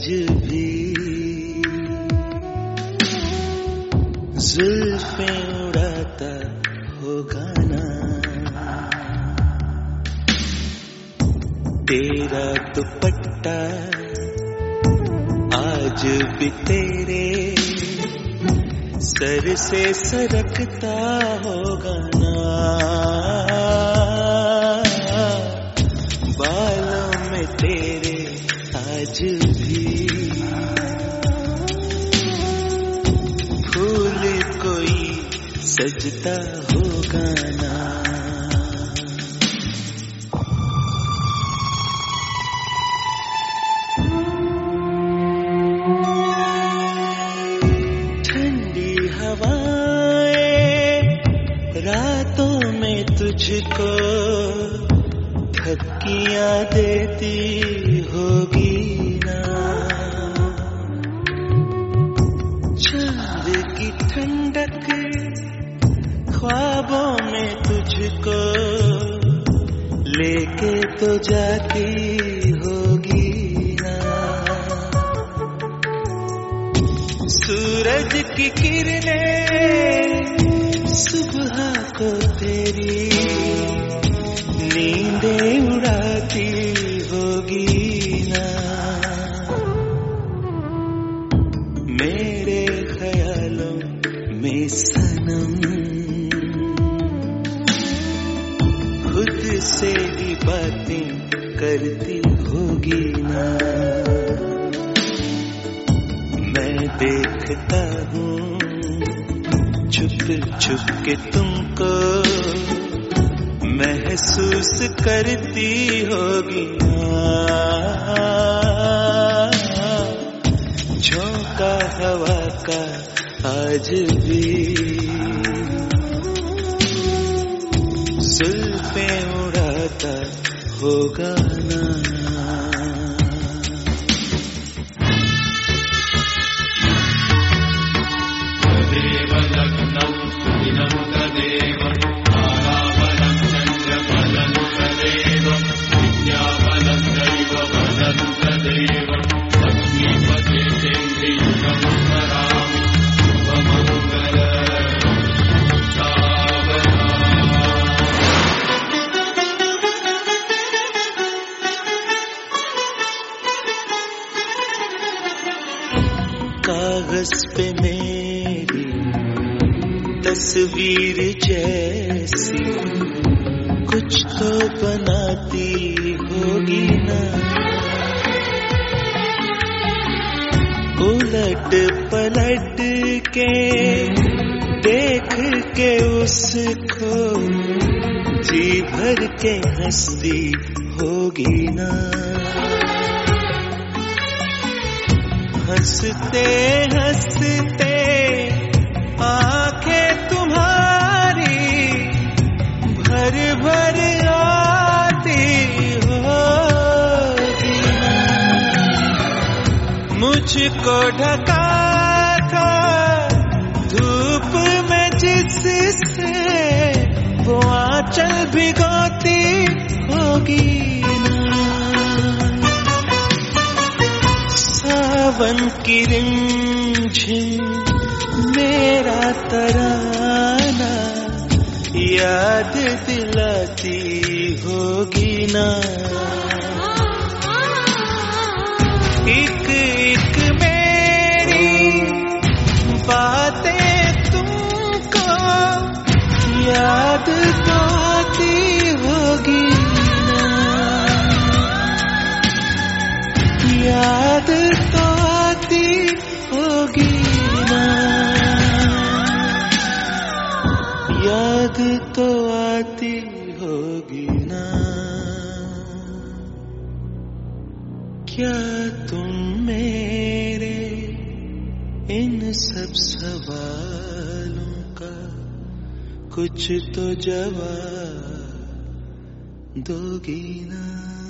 भी जुल्फें उड़ाता होगा ना तेरा दुपट्टा आज भी तेरे सर से सरकता होगा ना बालों में तेरे आज भी फूल कोई सजता होगा ना ठंडी हवाएं रातों में तुझको थपकियां देती होगी ना चांद की ठंडक ख्वाबों में तुझको लेके तो जाती होगी ना सूरज की किरणें सुबह को तेरी नींदें उड़ाती होगी ना मेरे ख्यालों में सनम खुद से ही बातें करती होगी ना मैं देखता हूँ छुप छुप के तुमको महसूस करती होगी ना झोंका हवा का आज भी जुल्फें उड़ाता होगा ना कागज पे मेरी तस्वीर जैसी कुछ तो बनाती होगी ना उलट पलट के देख के उसको जी भर के हंसती होगी ना हंसते हंसते आंखें तुम्हारी भर भर आती होगी मुझको ढका था धूप में जिससे वो आंचल भिगोती होगी सावन की रिमझिम मेरा तराना याद दिलाती होगी ना एक एक मेरी बातें तुमको याद तो आती होगी ना याद तो आती होगी ना याद तो आती होगी ना क्या तुम मेरे इन सब सवालों का कुछ तो जवाब दोगी ना।